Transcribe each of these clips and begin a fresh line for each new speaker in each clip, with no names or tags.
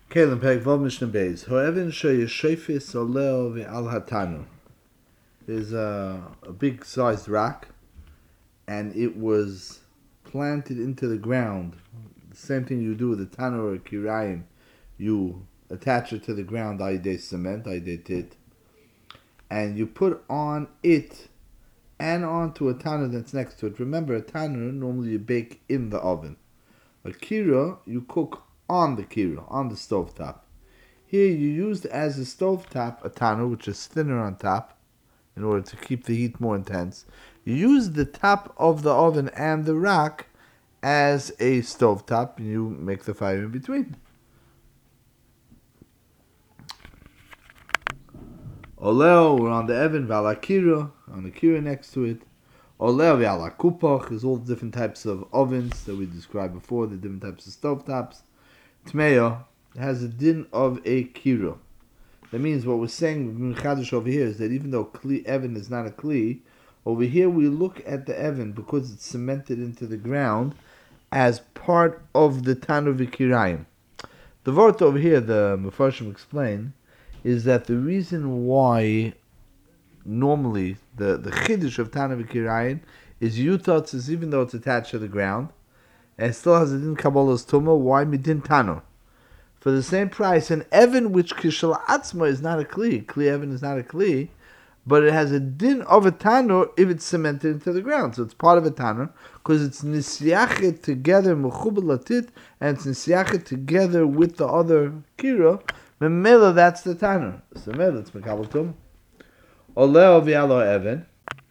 Kalim Peg Vav Mishnah Beis. Ho'evin she'yeshefis oleo ve'al hatanu. There's a big sized rock, and it was planted into the ground. The same thing you do with a tanur or a kirayim. You attach it to the ground, ayde cement, ayde tit, and you put on it and onto a tanur that's next to it. Remember, a tanur normally you bake in the oven. A kira you cook on the kira, on the stovetop. Here you used as a stovetop a tanur, which is thinner on top, in order to keep the heat more intense. You use the top of the oven and the rock as a stovetop, and you make the fire in between. Oleo, we're on the oven, valakira, on the kira next to it. Oleo ve'alakupach is all the different types of ovens that we described before, the different types of stovetops. Tmeya has a din of a kira. That means what we're saying in Chadash over here is that even though kli Evan is not a kli, over here we look at the Evan because it's cemented into the ground as part of the Tanur V'Kirayim. The word over here, the Mefarshim explain, is that the reason why normally the Chiddush of Tanur V'Kirayim is Yutatz is even though it's attached to the ground, and it still has a din Kabbalah's Tumah, why midin Tanur? For the same price, an Evan which Kishal Atzma is not a Kli Evan is not a Kli, but it has a din of a Tanur if it's cemented into the ground. So it's part of a Tanur, because it's Nisyachet together, Mechubal Latit, and it's Nisyachet together with the other Kira, Memela, that's the Tanur. So Memela, it's Mekabal Tum. Oleo Vialo Evan,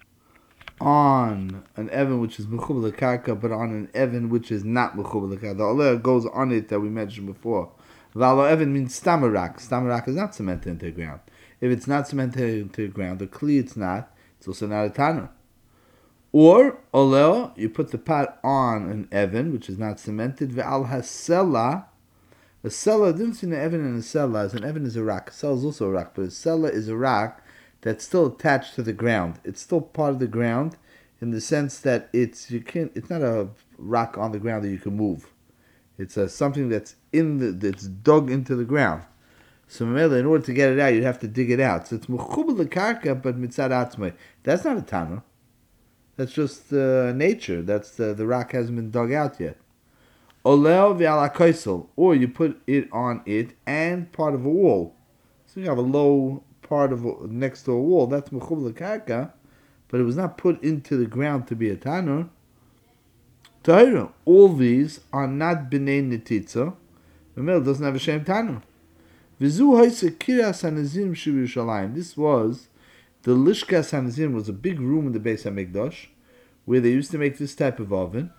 on an Evan which is Mechubal Karka, but on an Evan which is not Mechubal Karka. The Oleo goes on it that we mentioned before. Valo Evan means Stamarak. Stamarak is not cemented into the ground. If it's not cemented into the ground, the Kli it's not, it's also not a Tanur. Or, Oleo, you put the pot on an Evan, which is not cemented, Ve'al Hasela. A Sela, the difference between an Evan and a Sela is an Evan is a rock. A Sela is also a rock, but a Sela is a rock that's still attached to the ground. It's still part of the ground in the sense that it's not a rock on the ground that you can move. It's something that's that's dug into the ground. So in order to get it out, you'd have to dig it out. So it's mechubel lekarka, but mitzad atzmai. That's not a tanur. That's just nature. That's the rock hasn't been dug out yet. Oleo v'ala or you put it on it and part of a wall. So you have a low part of next to a wall. That's mechubel lekarka, but it was not put into the ground to be a tanur. Tahira. All these are not b'nei netitza. Memel doesn't have a shem tanur. V'zu ha'isa kiras hanazim sh'Yerushalayim. This was the lishkas hanazim, was a big room in the Beis Hamikdash where they used to make this type of oven,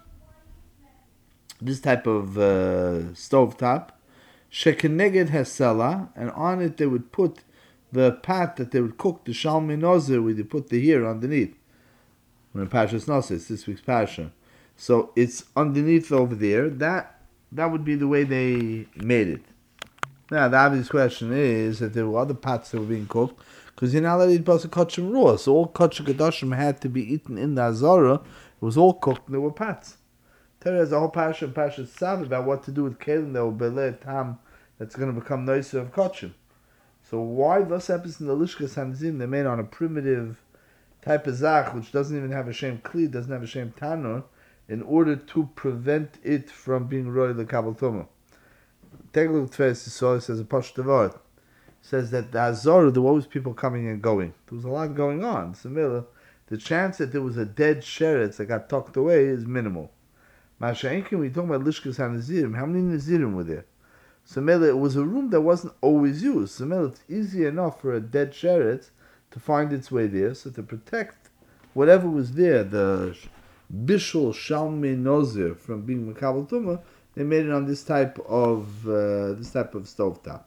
this type of stovetop. Shekeneged hasela, and on it they would put the pot that they would cook the shalmei nozer, where they put the here underneath. When Parshas Nosos, this week's Parsha. So it's underneath over there. That would be the way they made it. Now, the obvious question is that there were other pots that were being cooked, because you're not allowed to eat Basa Kachim raw. So all Kachim Kedoshim had to be eaten in the Azara. It was all cooked, and there were pots. Torah has a whole Parsha and Parsha Tzav about what to do with Kelim that will be tam that's going to become nicer of Kachim. So why those happens in the Lishkas Hanazim, they're made on a primitive type of Zach, which doesn't even have a Shem Kli, doesn't have a Shem Tanur, in order to prevent it from being Roy L'Kabal Tumah. Take a look at Tveres Yisrael, it says a Pashto V'od. It says that the Azor, there were always people coming and going. There was a lot going on. So the chance that there was a dead sheretz that got tucked away is minimal. Masha'inkin, when you talk about Lishkas HaNazirim, how many Nazirim were there? So it was a room that wasn't always used. So it's easy enough for a dead sheretz to find its way there, so to protect whatever was there, the Bishul Shalmei Nozer from being Mekabel Tumah, they made it on this type of stovetop.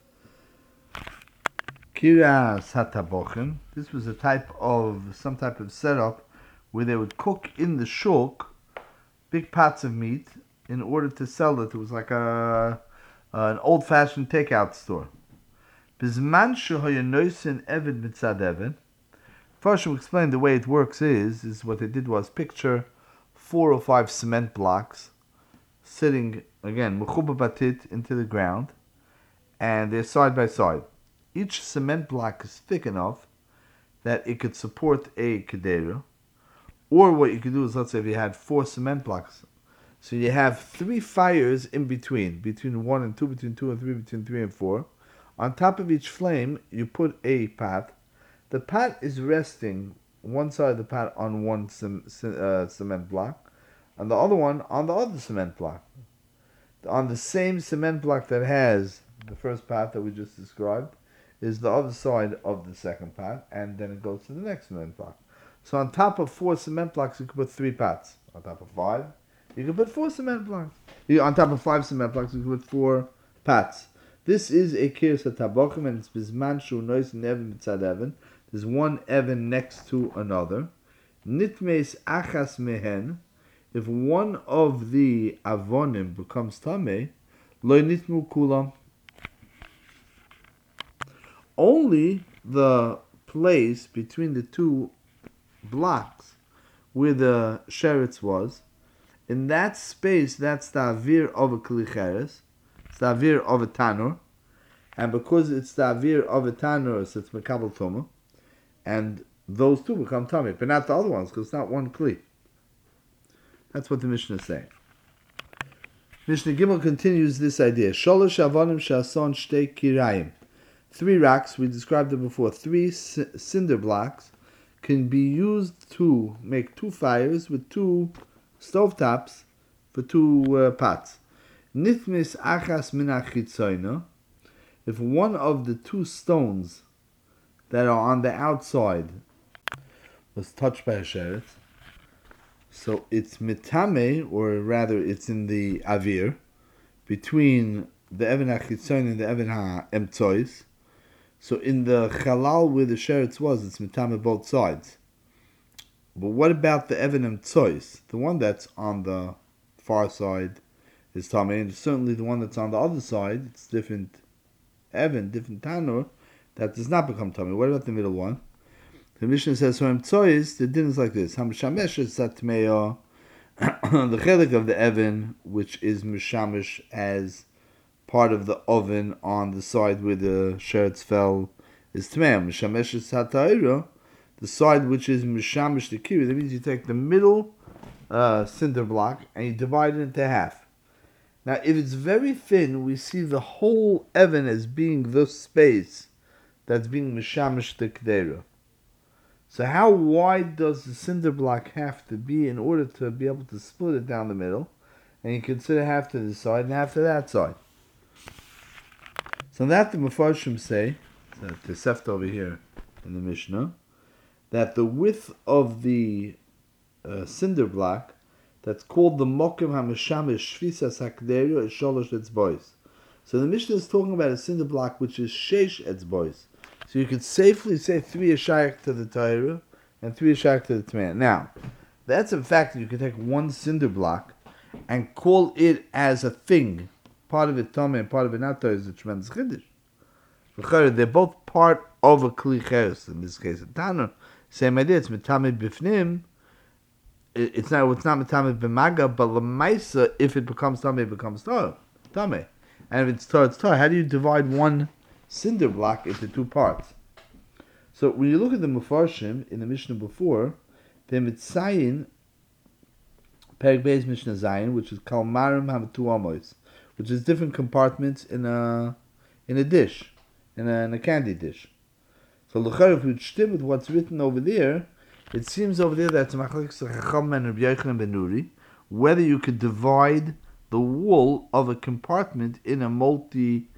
Kiras Hatabochen. This was some type of setup where they would cook in the shulk big pots of meat in order to sell it. It was like an old-fashioned takeout store. Bizman shehoya noisin eved mitzad eved. First, we'll explain the way it works is what they did was picture 4 or 5 cement blocks sitting, again, mechuba batit, into the ground, and they're side by side. Each cement block is thick enough that it could support a kedera. Or what you could do is, let's say if you had 4 cement blocks, so you have 3 fires in between 1 and 2, between 2 and 3, between 3 and 4. On top of each flame, you put a pot. The pot is resting one side of the pot on one cement block, and the other one on the other cement block. On the same cement block that has the first pot that we just described is the other side of the second pot, and then it goes to the next cement block. So on top of 4 cement blocks, you can put 3 pots. On top of 5, you can put 4 cement blocks. On top of 5 cement blocks, you can put 4 pots. This is a kirs hatabochim, and it's bizman shu nois nevin mitzad even. There's one even next to another. Nitmes achas mehen. If one of the avonim becomes tameh, lo nitmu kulam. Only the place between the 2 blocks where the sheretz was, in that space, that's the avir of a klicheres, it's the avir of a tanur, and because it's the avir of a tanur, so it's mekabel tuma, and those 2 become tameh, but not the other ones, because it's not one kli. That's what the Mishnah is saying. Mishnah Gimel continues this idea. Sholosh avonim shason shtei kirayim. 3 racks, we described it before, 3 cinder blocks can be used to make 2 fires with 2 stovetops for 2 pots. Nithmis achas min achitzoyno. If one of the 2 stones that are on the outside was touched by a sheret, so it's mitame, or rather it's in the avir, between the even achitzoyno and the even ha'emtzois. So in the halal where the sheretz was, it's mitame both sides. But what about the even emtzois? The one that's on the far side is tameh, and certainly the one that's on the other side, it's different even, different tanur, that does not become tameh. What about the middle one? The Mishnah says, so emtzois, the din is like this. Hamshamesh is satmeya, the chelik of the even, which is mishamish as part of the oven on the side where the sheretz fell, is tmeya. Mishamesh is satayra, the side which is mishamish the kiri. That means you take the middle cinder block and you divide it into half. Now, if it's very thin, we see the whole even as being the space that's being mishamish the kedera. So how wide does the cinder block have to be in order to be able to split it down the middle? And you consider half to this side and half to that side. So that the Mefarshim say, the Tosefta over here in the Mishnah, that the width of the cinder block, that's called the Mokim HaMeshamish Shvisas HaKedera, is Sholosh Etzbois. So the Mishnah is talking about a cinder block which is Sheish Etzbois. So you could safely say 3 is shaykh to the Torah and 3 is shaykh to the Tameh. Now, that's in fact you could take one cinder block and call it as a thing. Part of it Tameh and part of it not Torah is a tremendous chiddush. They're both part of a kli cheres. In this case, a tanur. Same idea. It's mitamid bifnim. It's not mitamid b'maga, but l'maisa, if it becomes tameh, it becomes tameh. And if it's Torah, it's Torah. How do you divide one cinder block into 2 parts? So when you look at the Mefarshim in the Mishnah before, they're mitzayin Perek Beis Mishnah Zayin, which is kalmarim hamatu amos, which is different compartments in a dish, in a candy dish. So l'chayr, if we stim with what's written over there, it seems over there that machlokes Chacham and Rabbi Yochanan ben Nuri, whether you could divide the wall of a compartment in a multi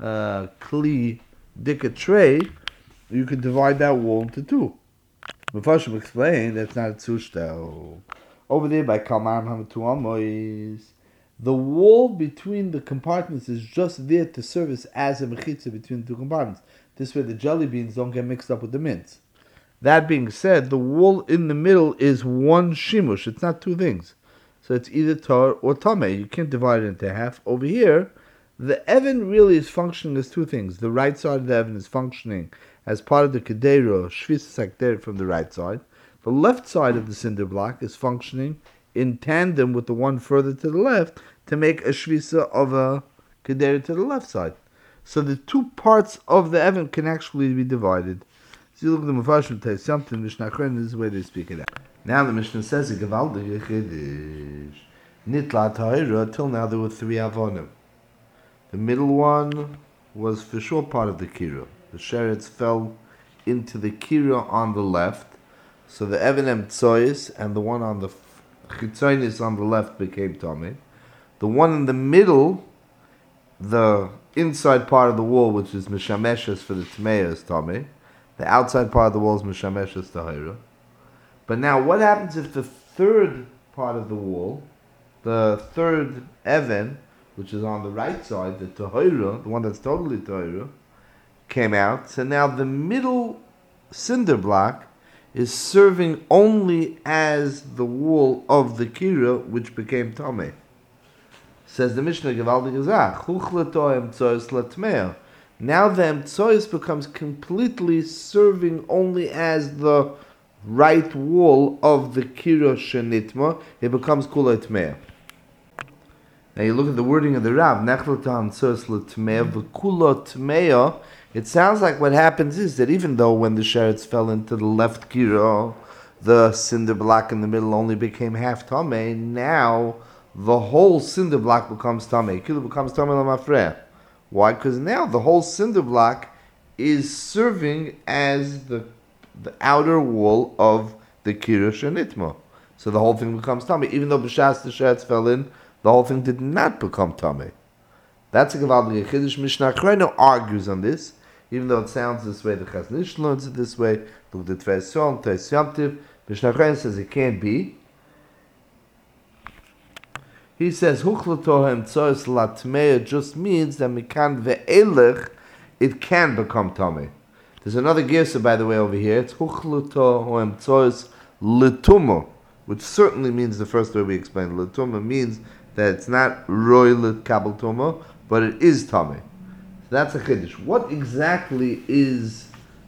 kli dika tray, you could divide that wall into 2. Mefarshim explained that's not a tzushta. Over there by Kalmar Hamatu Amois, the wall between the compartments is just there to serve as a mechitza between the 2 compartments. This way the jelly beans don't get mixed up with the mince. That being said, the wall in the middle is one shimush. It's not 2 things. So it's either tar or tameh. You can't divide it into half. Over here, the even really is functioning as 2 things. The right side of the even is functioning as part of the kedera, shvis sakder from the right side. The left side of the cinder block is functioning in tandem with the one further to the left to make a shvisa of a kedera to the left side. So the two parts of the Evan can actually be divided. So you look at the Mufashim Tei something, Mishnah Chrein, this is the way they speak it out. Now the Mishnah says, Gevaldige Chiddush. Nitla Ta'ira, till now there were three Avonim. The middle one was for sure part of the Kira. The Sheretz fell into the Kira on the left, so the Evan Emtsois and the one on the Chitzonis on the left became Tomei. The one in the middle, the inside part of the wall, which is Mishameshes for the Tmeya, is Tomei. The outside part of the wall is Mishameshes Tahira. But now what happens if the third part of the wall, the third Evan, which is on the right side, the Tahira, the one that's totally Tahira, came out? So now the middle cinder block is serving only as the wall of the Kira, which became Tomei. Says the Mishnah, Gevaldig Gezach, Chuchleto Emtsois Latmeo. Now the Emtsois becomes completely serving only as the right wall of the Kira Shenitma. It becomes Kula Tmeo. Now you look at the wording of the Rav, Nechleta Emtsois Latmeo, V'Kula Tmeo. It sounds like what happens is that even though when the Sheretz fell into the left Kira, the cinder block in the middle only became half Tomei, now the whole cinder block becomes Tomei. Kila becomes Tomei Lamafreya. Why? Because now the whole cinder block is serving as the outer wall of the Kira Shenitma. So the whole thing becomes Tomei. Even though B'Shas the Sheretz fell in, the whole thing did not become Tomei. That's a Gevaldig Chiddush. Mishnah Chreino argues on this, even though it sounds this way. The Chazon Ish learns it this way. Look at the Tveis Yom, Tveis Yom Tiv. Mishnah Chreino says it can't be. He says, Huchlato Emtsois Latmea just means that Mikan Ve'elech, it can become Tomei. There's another Gersa, by the way, over here. It's Huchlato Emtsois Litumo, which certainly means the first way we explained. Litumo means that it's not Roy Kabel Tumo, but it is Tomei. So that's a Chiddush. What exactly is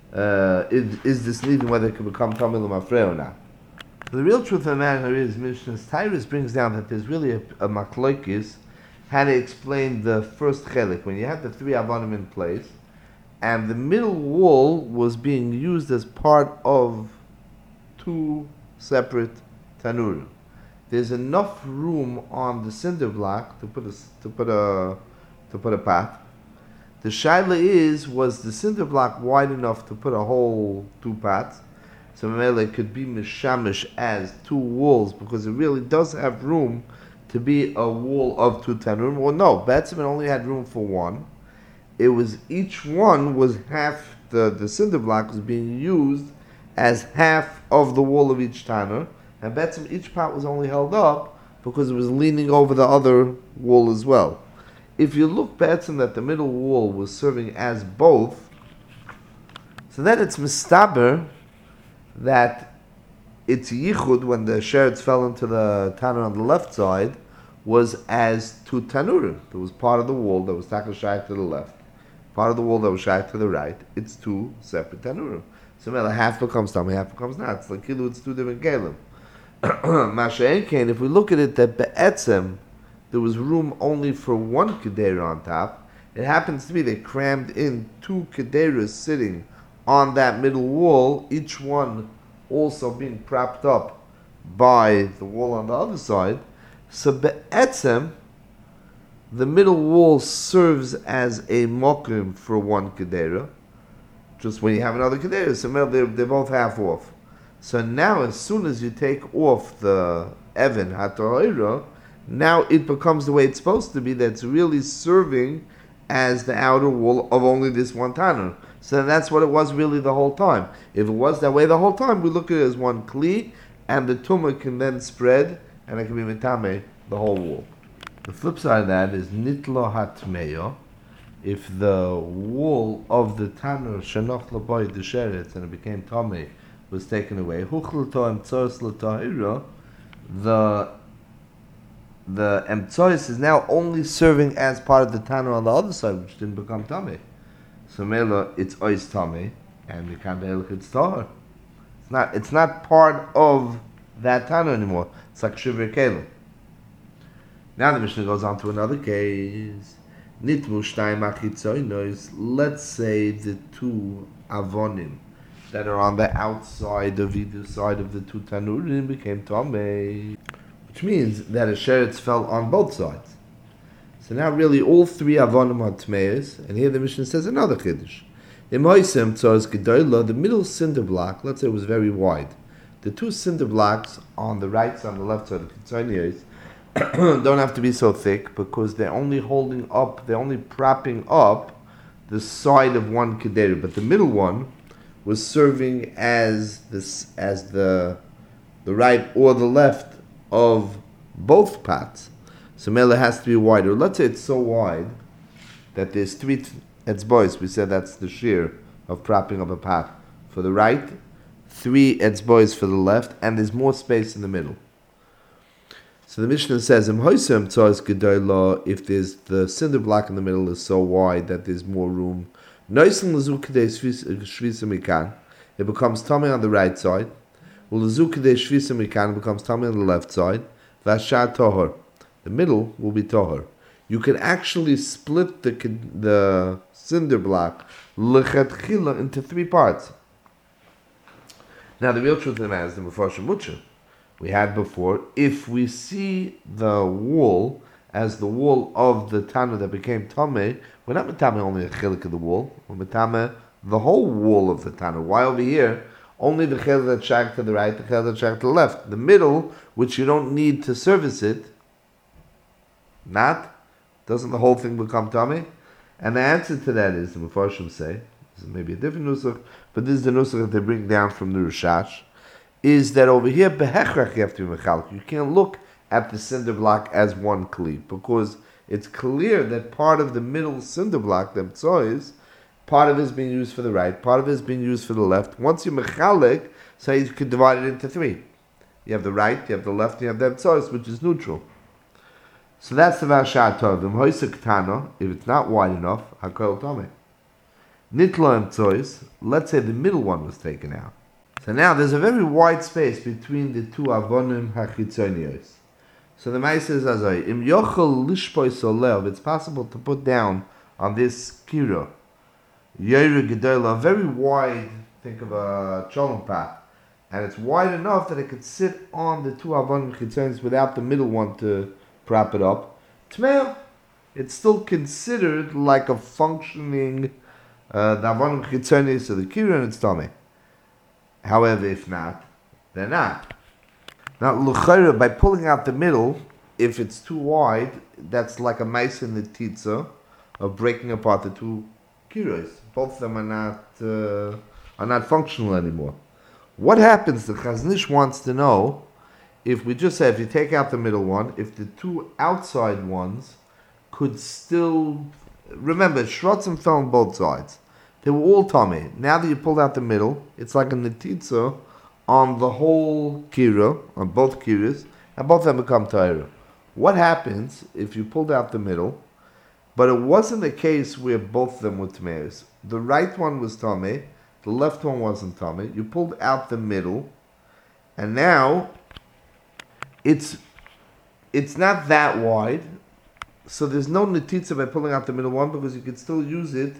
this needing, whether it can become Tomei L'mafrei or not? The real truth of the matter is, Mishnah's Tyrus brings down that there's really a machlokes how to explain the first chelik. When you have the three avonim in place, and the middle wall was being used as part of two separate tanurim. There's enough room on the cinder block to put a path. The shaila is, was the cinder block wide enough to put a whole two paths? So Mamela could be mishamish as two walls, because it really does have room to be a wall of two tanurim. Well, no, Batsim only had room for one. It was, each one was half, the cinder block was being used as half of the wall of each tanur, and Batsim each part was only held up because it was leaning over the other wall as well. If you look Batsim that the middle wall was serving as both, so then it's mistaber that its yichud, when the sheretz fell into the tanur on the left side, was as two tanurim. There was part of the wall that was takashayik to the left, part of the wall that was shayik to the right. It's two separate tanurim. So half becomes tamei, half becomes not. It's like kilu, it's two different kelim. Masha'en kain, if we look at it that be'etzem, there was room only for one kedera on top. It happens to be they crammed in two kederas sitting on that middle wall, each one also being propped up by the wall on the other side. So be'etzem, the middle wall serves as a mokim for one kedera. Just when you have another kedera, so they're both half off. So now, as soon as you take off the Evan HaTorah, now it becomes the way it's supposed to be, that's really serving as the outer wall of only this one tanur. So that's what it was really the whole time. If it was that way the whole time, we look at it as one kli, and the tumah can then spread, and it can be mitame the whole wall. The flip side of that is nitlo hatmeyo. If the wall of the tanur shenoch laboy the sheretz and it became tamei was taken away, huchlto emtzois l'tahira, the emtzois is now only serving as part of the tanur on the other side, which didn't become tamei. So mela, it's ois tamei, and we can't be able to tahor. It's not part of that tanur anymore. It's like shivir kelim. Now the Mishnah goes on to another case. Nitmu shtayim achitzonos. Let's say the two avonim that are on the outside of either side of the two tanurim became tamei, which means that a sheretz fell on both sides. So now really all three avonim are tmeis, and here the Mishnah says another chiddush. The middle cinder block, let's say it was very wide. The two cinder blocks on the right side and the left side of the kitzonios don't have to be so thick because they're only propping up the side of one kedera, but the middle one was serving as the right or the left of both pots. So Mela has to be wider. Let's say it's so wide that there's three etzbois. We said that's the shear of propping up a pot for the right, three etzbois for the left, and there's more space in the middle. So the Mishnah says, if there's the cinder block in the middle is so wide that there's more room, it becomes tummy on the right side. It becomes tummy on the left side. The middle will be tohar. You can actually split the cinder block into three parts. Now the real truth of the matter is the Mefarshim Mutsha. We had before, if we see the wall as the wall of the Tana that became Tameh, we're not Matame only a chilik of the wall, we're Matame the whole wall of the Tana. Why over here? Only the chilik that shag to the right, the chilik that shag to the left. The middle, which you don't need to service it, doesn't the whole thing become Tameh? And the answer to that is, the Mefarshim say, this is maybe a different nusach, but this is the nusach that they bring down from the Rishash, is that over here, behechrach, you have to be mechalek. You can't look at the cinder block as one kli, because it's clear that part of the middle cinder block, the tzois, part of it is being used for the right, part of it is being used for the left. Once you mechalek, so you could divide it into three. You have the right, you have the left, you have the tzois, which is neutral. So that's the Vashat Tovim. Hoysek Tano, if it's not wide enough, Hakol Tomei. Nitlo tzois, let's say the middle one was taken out. So now there's a very wide space between the two avonim hachitzonios. So the Maisa says, "Azay im yochel lishpoi solev." It's possible to put down on this kira, yoyre gedola, very wide. Think of a cholent pot, and it's wide enough that it could sit on the two avonim chitzonios without the middle one to prop it up. Tmeil, it's still considered like a functioning the avonim chitzonios of the kira, and it's tummy. However, if not, they're not. Now, l'chayra, by pulling out the middle, if it's too wide, that's like a mice in the titza of breaking apart the two kiros. Both of them are not functional anymore. What happens? The Chazon Ish wants to know if we just say if you take out the middle one, if the two outside ones could still remember shrotzim fell on both sides. They were all tummy. Now that you pulled out the middle, it's like a netitza on the whole kira, on both kiras, and both of them become ta'ira. What happens if you pulled out the middle, but it wasn't the case where both of them were tameis? The right one was tamei, the left one wasn't tamei. You pulled out the middle, and now it's not that wide, so there's no netitza by pulling out the middle one because you could still use it.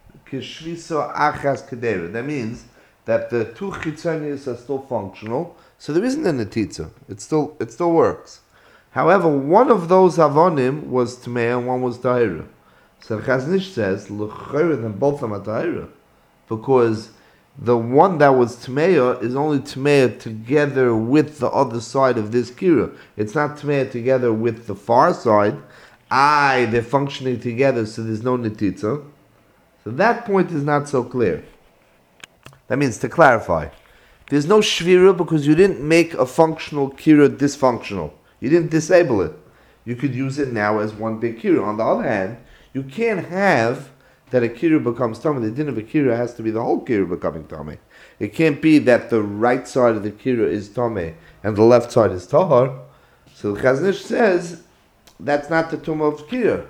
That means that the two chitzonios are still functional, so there isn't a netitza. It still works. However, one of those avonim was tmei and one was tahira. So Chazon Ish says l'chayra, then both of them are tahira, because the one that was tmei is only tmei together with the other side of this kira. It's not tmei together with the far side. They're functioning together, so there's no netitza. So that point is not so clear. That means, to clarify, there's no shvira because you didn't make a functional kira dysfunctional. You didn't disable it. You could use it now as one big kira. On the other hand, you can't have that a kira becomes tamei. The din of a kira has to be the whole kira becoming tamei. It can't be that the right side of the kira is tamei and the left side is tahar. So the Chazon Ish says that's not the tumah of kira.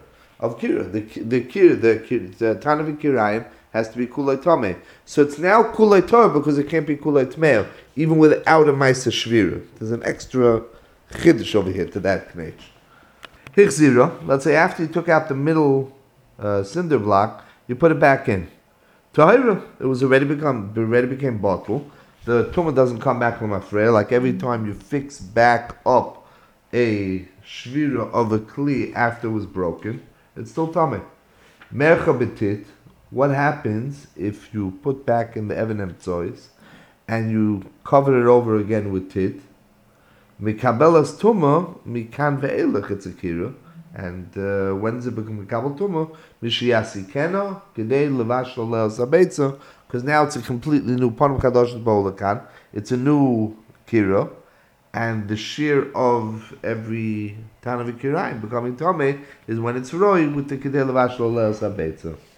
The Tanav Kirayim has to be kulei tamei. So it's now kulei torah because it can't be kulei tmei, even without a ma'aser shvira. There's an extra chiddush over here to that knech. Hichzira, let's say after you took out the middle cinder block, you put it back in. Tahira, it was already became bottle. The tumah doesn't come back l'mafreya. Like every time you fix back up a shvira of a kli after it was broken, it's still tummy. Mercha betit. What happens if you put back in the even emtzois and you cover it over again with tit? Mikabelas tuma mikan ve'elach it's a kira. And when does it become mikabel tuma? Mishiyasi kena gedei levash lolel sabetza. Because now it's a completely new panam kadosh b'olakan. It's a new kira, and the shear of every town of a kirayim becoming tame is when it's roi with the gedei levash lolel sabetza.